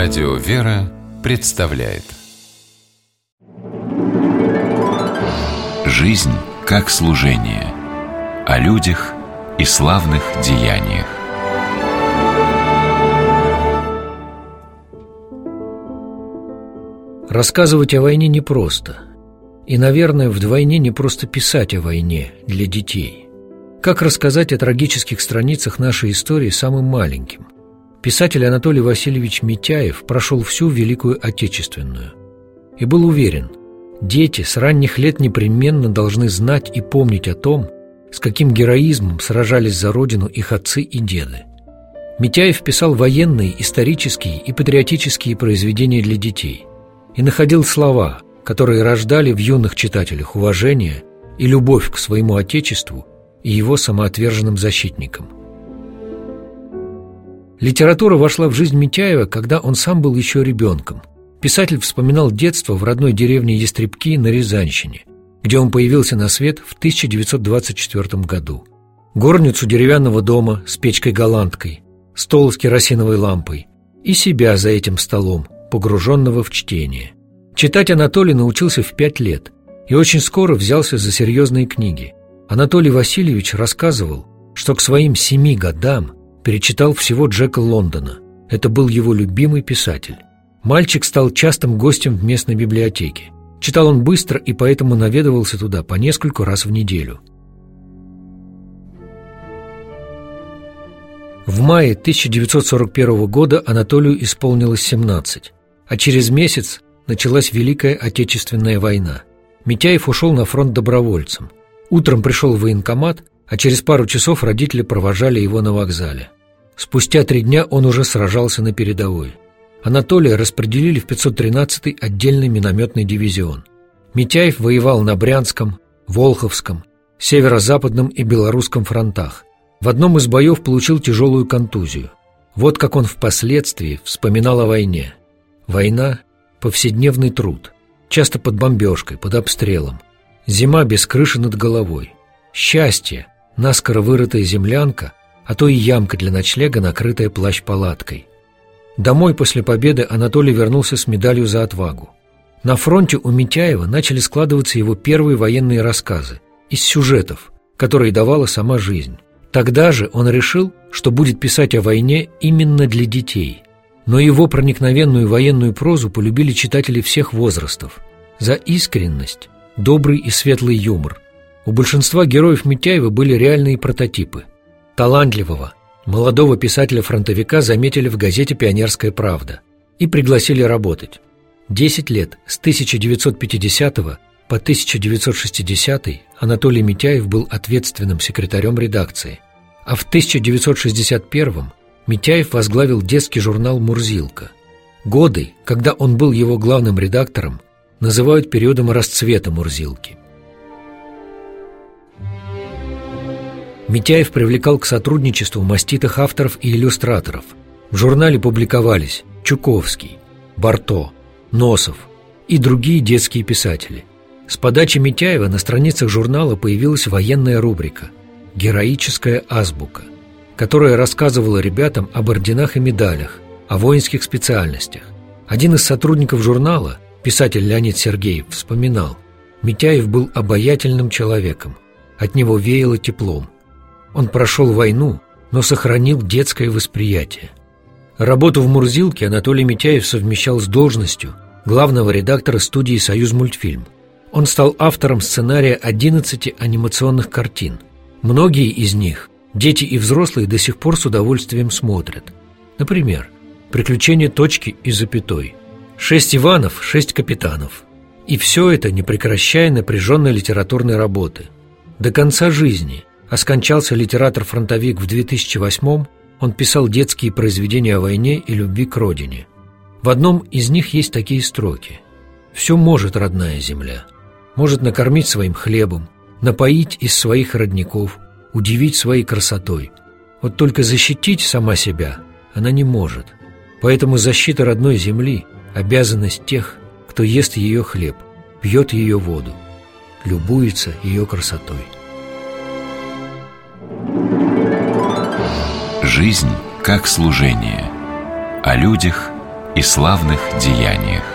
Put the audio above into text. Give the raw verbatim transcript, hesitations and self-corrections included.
Радио «Вера» представляет «Жизнь как служение». О людях и славных деяниях. Рассказывать о войне непросто. И, наверное, вдвойне непросто писать о войне для детей. Как рассказать о трагических страницах нашей истории самым маленьким? Писатель Анатолий Васильевич Митяев прошел всю Великую Отечественную и был уверен, дети с ранних лет непременно должны знать и помнить о том, с каким героизмом сражались за Родину их отцы и деды. Митяев писал военные, исторические и патриотические произведения для детей и находил слова, которые рождали в юных читателях уважение и любовь к своему Отечеству и его самоотверженным защитникам. Литература вошла в жизнь Митяева, когда он сам был еще ребенком. Писатель вспоминал детство в родной деревне Ястребки на Рязанщине, где он появился на свет в тысяча девятьсот двадцать четвёртом году. Горницу деревянного дома с печкой-голландкой, стол с керосиновой лампой и себя за этим столом, погруженного в чтение. Читать Анатолий научился в пять лет и очень скоро взялся за серьезные книги. Анатолий Васильевич рассказывал, что к своим семи годам перечитал всего Джека Лондона. Это был его любимый писатель. Мальчик стал частым гостем в местной библиотеке. Читал он быстро и поэтому наведывался туда по нескольку раз в неделю. В мае тысяча девятьсот сорок первого года Анатолию исполнилось семнадцать, а через месяц началась Великая Отечественная война. Митяев ушел на фронт добровольцем. Утром пришел в военкомат, а через пару часов родители провожали его на вокзале. Спустя три дня он уже сражался на передовой. Анатолия распределили в пятьсот тринадцатый отдельный минометный дивизион. Митяев воевал на Брянском, Волховском, Северо-Западном и Белорусском фронтах. В одном из боев получил тяжелую контузию. Вот как он впоследствии вспоминал о войне. Война – повседневный труд, часто под бомбежкой, под обстрелом. Зима без крыши над головой. Счастье – наскоро вырытая землянка, а то и ямка для ночлега, накрытая плащ-палаткой. Домой после победы Анатолий вернулся с медалью за отвагу. На фронте у Митяева начали складываться его первые военные рассказы из сюжетов, которые давала сама жизнь. Тогда же он решил, что будет писать о войне именно для детей. Но его проникновенную военную прозу полюбили читатели всех возрастов за искренность, добрый и светлый юмор. У большинства героев Митяева были реальные прототипы. Талантливого, молодого писателя-фронтовика заметили в газете «Пионерская правда» и пригласили работать. Десять лет, с тысяча девятьсот пятидесятого по тысяча девятьсот шестидесятый, Анатолий Митяев был ответственным секретарем редакции, а в тысяча девятьсот шестьдесят первом Митяев возглавил детский журнал «Мурзилка». Годы, когда он был его главным редактором, называют периодом расцвета «Мурзилки». Митяев привлекал к сотрудничеству маститых авторов и иллюстраторов. В журнале публиковались Чуковский, Барто, Носов и другие детские писатели. С подачи Митяева на страницах журнала появилась военная рубрика «Героическая азбука», которая рассказывала ребятам об орденах и медалях, о воинских специальностях. Один из сотрудников журнала, писатель Леонид Сергеев, вспоминал: «Митяев был обаятельным человеком, от него веяло теплом. Он прошел войну, но сохранил детское восприятие». Работу в «Мурзилке» Анатолий Митяев совмещал с должностью главного редактора студии «Союзмультфильм». Он стал автором сценария одиннадцати анимационных картин. Многие из них дети и взрослые до сих пор с удовольствием смотрят. Например, «Приключения точки и запятой», «Шесть Иванов, шесть капитанов». И все это не прекращая напряженной литературной работы. До конца жизни, а скончался литератор-фронтовик в две тысячи восьмом, он писал детские произведения о войне и любви к родине. В одном из них есть такие строки: «Все может родная земля, может накормить своим хлебом, напоить из своих родников, удивить своей красотой. Вот только защитить сама себя она не может. Поэтому защита родной земли – обязанность тех, кто ест ее хлеб, пьет ее воду, любуется ее красотой». Жизнь как служение. О людях и славных деяниях.